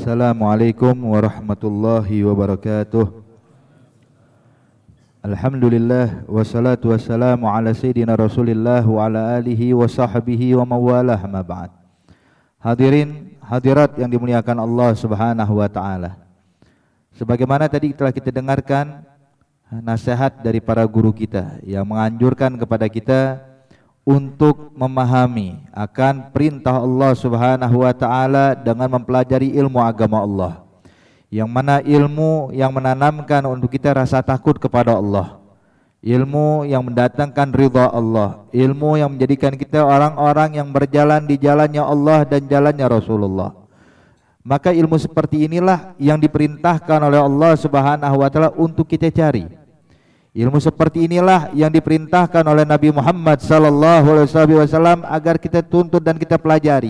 Assalamualaikum warahmatullahi wabarakatuh. Alhamdulillah wassalatu wassalamu ala sayyidina Rasulillah wa ala alihi wa sahbihi wa mawalah ma ba'd. Hadirin hadirat yang dimuliakan Allah Subhanahu wa taala. Sebagaimana tadi telah kita dengarkan nasihat dari para guru kita yang menganjurkan kepada kita untuk memahami akan perintah Allah Subhanahu wa taala dengan mempelajari ilmu agama Allah. Yang mana ilmu yang menanamkan untuk kita rasa takut kepada Allah. Ilmu yang mendatangkan ridha Allah. Ilmu yang menjadikan kita orang-orang yang berjalan di jalannya Allah dan jalannya Rasulullah. Maka ilmu seperti inilah yang diperintahkan oleh Allah Subhanahu wa taala untuk kita cari. Ilmu seperti inilah yang diperintahkan oleh Nabi Muhammad sallallahu alaihi wasallam agar kita tuntut dan kita pelajari.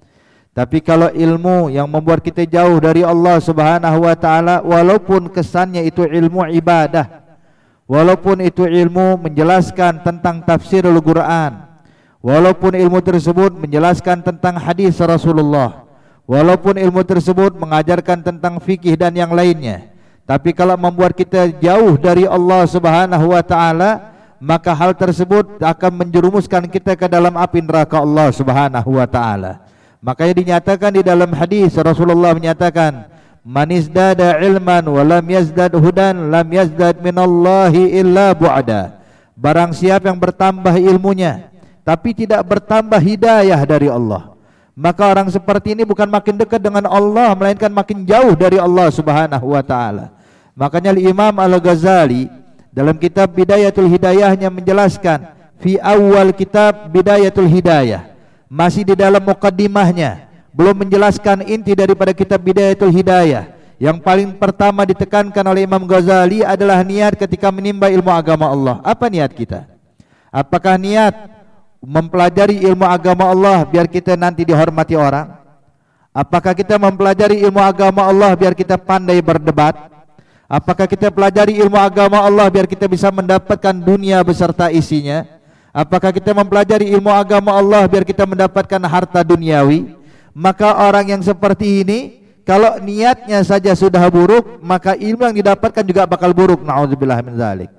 Tapi kalau ilmu yang membuat kita jauh dari Allah Subhanahu wa taala, walaupun kesannya itu ilmu ibadah, walaupun itu ilmu menjelaskan tentang tafsirul Quran, walaupun ilmu tersebut menjelaskan tentang hadis Rasulullah, walaupun ilmu tersebut mengajarkan tentang fikih dan yang lainnya, tapi kalau membuat kita jauh dari Allah Subhanahu wa taala, maka hal tersebut akan menjerumuskan kita ke dalam api neraka Allah Subhanahu wa taala. Makanya dinyatakan di dalam hadis Rasulullah menyatakan, "Man izdada ilman wa lam yazdad hudan lam yazdad minallahi illa bu'da." Barang siapa yang bertambah ilmunya tapi tidak bertambah hidayah dari Allah, maka orang seperti ini bukan makin dekat dengan Allah, melainkan makin jauh dari Allah Subhanahu wa taala. Makanya Imam Al-Ghazali dalam kitab Bidayatul Hidayahnya menjelaskan, fi awal kitab Bidayatul Hidayah, masih di dalam muqaddimahnya belum menjelaskan inti daripada kitab Bidayatul Hidayah. Yang paling pertama ditekankan oleh Imam Ghazali adalah niat ketika menimba ilmu agama Allah. Apa niat kita? Apakah niat mempelajari ilmu agama Allah biar kita nanti dihormati orang? Apakah kita mempelajari ilmu agama Allah biar kita pandai berdebat? Apakah kita pelajari ilmu agama Allah biar kita bisa mendapatkan dunia beserta isinya? Apakah kita mempelajari ilmu agama Allah biar kita mendapatkan harta duniawi? Maka orang yang seperti ini, kalau niatnya saja sudah buruk, maka ilmu yang didapatkan juga bakal buruk. Na'udzubillah min dzalik.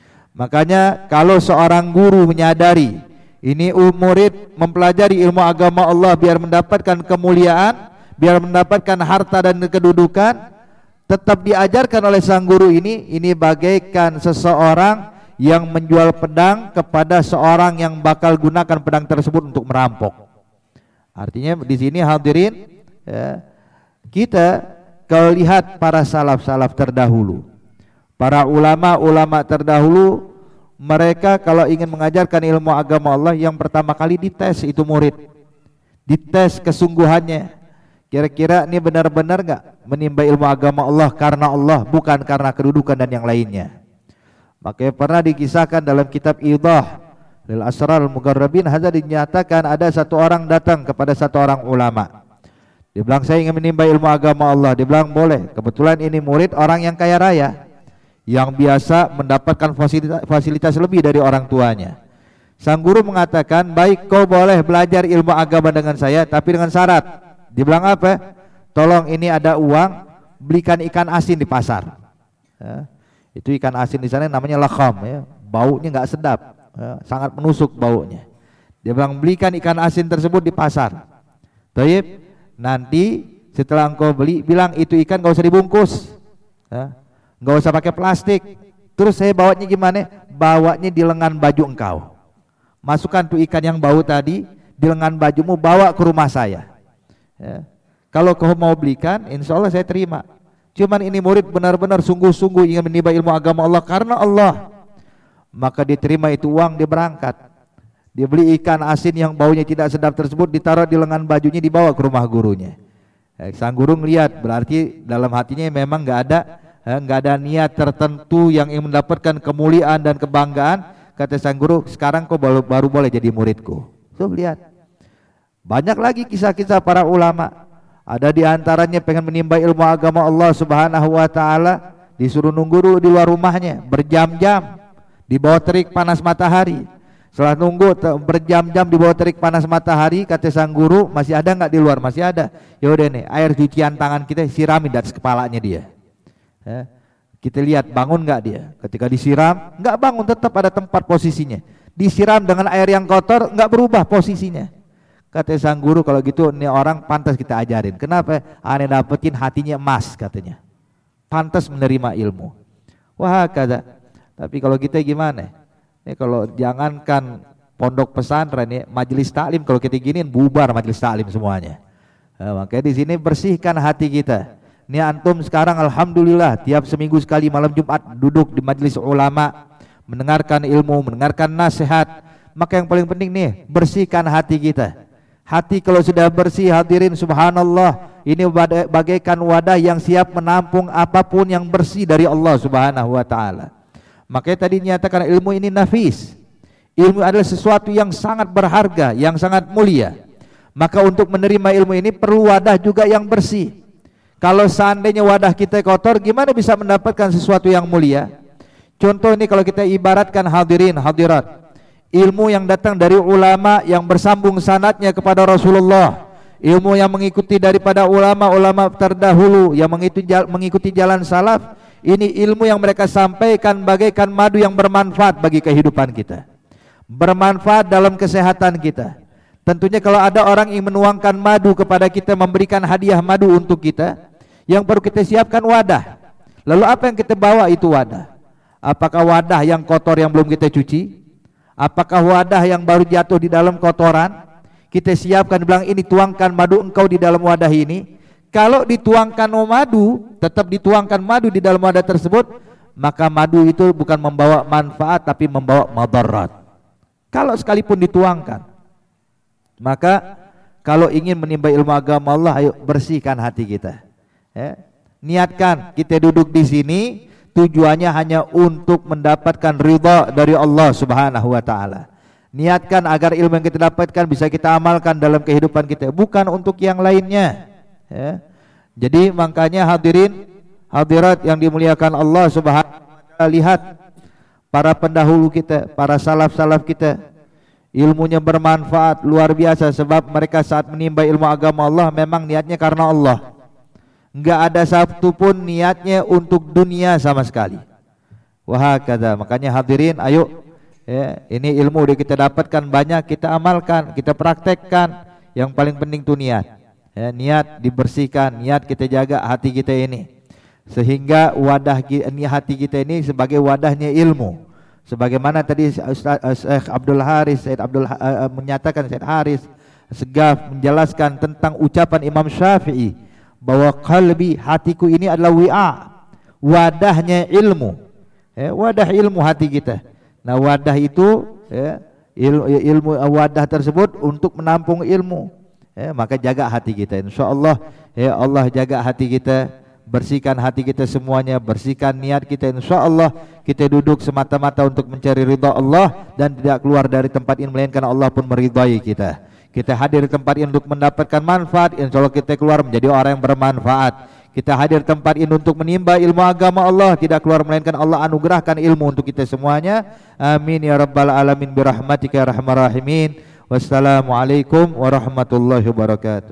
Makanya kalau seorang guru menyadari ini murid mempelajari ilmu agama Allah biar mendapatkan kemuliaan, biar mendapatkan harta dan kedudukan, tetap diajarkan oleh sang guru ini bagaikan seseorang yang menjual pedang kepada seorang yang bakal gunakan pedang tersebut untuk merampok. Artinya di sini hadirin, ya, kita kalau lihat para salaf-salaf terdahulu, para ulama-ulama terdahulu, mereka kalau ingin mengajarkan ilmu agama Allah, yang pertama kali dites itu murid, dites kesungguhannya. Kira-kira ini benar-benar enggak menimba ilmu agama Allah karena Allah, bukan karena kedudukan dan yang lainnya. Makanya pernah dikisahkan dalam kitab Idah lil Asrar al-Mugarrabin, hadza dinyatakan ada satu orang datang kepada satu orang ulama. Dia bilang, saya ingin menimba ilmu agama Allah. Dia bilang, boleh. Kebetulan ini murid orang yang kaya raya, yang biasa mendapatkan fasilitas lebih dari orang tuanya. Sang guru mengatakan, baik, kau boleh belajar ilmu agama dengan saya, tapi dengan syarat. Dia bilang apa? Tolong, ini ada uang, belikan ikan asin di pasar. Ya, itu ikan asin di sana namanya lakham, ya, baunya nggak sedap, ya, sangat menusuk baunya. Dia bilang, belikan ikan asin tersebut di pasar. Taib, nanti setelah engkau beli, bilang itu ikan nggak usah dibungkus, ya, nggak usah pakai plastik. Terus saya bawanya gimana? Bawanya di lengan baju engkau. Masukkan tuh ikan yang bau tadi di lengan bajumu, bawa ke rumah saya. Ya. Kalau kau mau belikan, insya Allah saya terima. Cuman ini murid benar-benar sungguh-sungguh ingin menimba ilmu agama Allah karena Allah. Maka diterima itu uang, dia berangkat. Dia beli ikan asin yang baunya tidak sedap tersebut, ditaruh di lengan bajunya, dibawa ke rumah gurunya. Sang guru melihat, berarti dalam hatinya memang nggak ada niat tertentu yang ingin mendapatkan kemuliaan dan kebanggaan. Kata sang guru, sekarang kau baru boleh jadi muridku. So lihat, banyak lagi kisah-kisah para ulama. Ada di antaranya pengen menimba ilmu agama Allah Subhanahu wa taala, disuruh nunggu dulu di luar rumahnya berjam-jam di bawah terik panas matahari. Setelah nunggu berjam-jam di bawah terik panas matahari, kata sang guru, masih ada nggak di luar? Masih ada. Ya udah nih, air cucian tangan kita siramin di atas kepalanya dia. Ya. Kita lihat bangun nggak dia. Ketika disiram, nggak bangun, tetap ada tempat posisinya. Disiram dengan air yang kotor, nggak berubah posisinya. Kata sang guru, kalau gitu ini orang pantas kita ajarin. Kenapa? Aneh dapetin hatinya emas katanya. Pantas menerima ilmu. Wah kata. Tapi kalau kita gimana? Ini kalau jangankan pondok pesantren ya, majelis taklim kalau kita giniin bubar majelis taklim semuanya. Makanya di sini bersihkan hati kita. Ini antum sekarang alhamdulillah tiap seminggu sekali malam Jumat duduk di majelis ulama, mendengarkan ilmu, mendengarkan nasihat. Maka yang paling penting nih, bersihkan hati kita. Hati kalau sudah bersih, hadirin subhanallah, ini bagaikan wadah yang siap menampung apapun yang bersih dari Allah Subhanahu wa taala. Makanya tadi nyatakan ilmu ini nafis. Ilmu adalah sesuatu yang sangat berharga, yang sangat mulia. Maka untuk menerima ilmu ini perlu wadah juga yang bersih. Kalau seandainya wadah kita kotor, gimana bisa mendapatkan sesuatu yang mulia? Contoh ini kalau kita ibaratkan hadirin, hadirat, ilmu yang datang dari ulama yang bersambung sanadnya kepada Rasulullah, ilmu yang mengikuti daripada ulama-ulama terdahulu yang mengikuti jalan salaf. Ini ilmu yang mereka sampaikan bagaikan madu yang bermanfaat bagi kehidupan kita, bermanfaat dalam kesehatan kita. Tentunya kalau ada orang yang menuangkan madu kepada kita, memberikan hadiah madu untuk kita, yang perlu kita siapkan wadah. Lalu apa yang kita bawa itu wadah? Apakah wadah yang kotor yang belum kita cuci? Apakah wadah yang baru jatuh di dalam kotoran? Kita siapkan, bilang ini tuangkan madu engkau di dalam wadah ini. Kalau dituangkan madu, tetap dituangkan madu di dalam wadah tersebut, maka madu itu bukan membawa manfaat tapi membawa madarat. Kalau sekalipun dituangkan. Maka kalau ingin menimba ilmu agama Allah, ayo bersihkan hati kita. Ya. Niatkan kita duduk di sini tujuannya hanya untuk mendapatkan ridha dari Allah Subhanahu wa taala. Niatkan agar ilmu yang kita dapatkan bisa kita amalkan dalam kehidupan kita, bukan untuk yang lainnya. Ya. Jadi makanya hadirin hadirat yang dimuliakan Allah Subhanahu wa taala, lihat para pendahulu kita, para salaf-salaf kita, ilmunya bermanfaat luar biasa, sebab mereka saat menimba ilmu agama Allah memang niatnya karena Allah. Enggak ada satu pun niatnya untuk dunia sama sekali. Wah kata, makanya hadirin ayo ya, ini ilmu udah kita dapatkan banyak, kita amalkan, kita praktekkan. Yang paling penting itu niat. Ya, niat dibersihkan, niat kita jaga hati kita ini, sehingga wadah hati kita ini sebagai wadahnya ilmu. Sebagaimana tadi Syekh Abdul Haris, menyatakan Syekh Haris Segaf menjelaskan tentang ucapan Imam Syafi'i bahwa qalbi, hatiku ini adalah wi'a, wadahnya ilmu. Ya, wadah ilmu hati kita. Nah wadah itu ya, ilmu wadah tersebut untuk menampung ilmu. Ya, maka jaga hati kita, insyaallah ya Allah jaga hati kita, bersihkan hati kita semuanya, bersihkan niat kita, insyaallah kita duduk semata-mata untuk mencari ridha Allah dan tidak keluar dari tempat ini melainkan Allah pun meridai kita. Kita hadir di tempat ini untuk mendapatkan manfaat, insyaallah kita keluar menjadi orang yang bermanfaat. Kita hadir di tempat ini untuk menimba ilmu agama Allah, tidak keluar melainkan Allah anugerahkan ilmu untuk kita semuanya. Amin ya rabbal alamin birahmatika ya arhamar rahimin. Wassalamualaikum warahmatullahi wabarakatuh.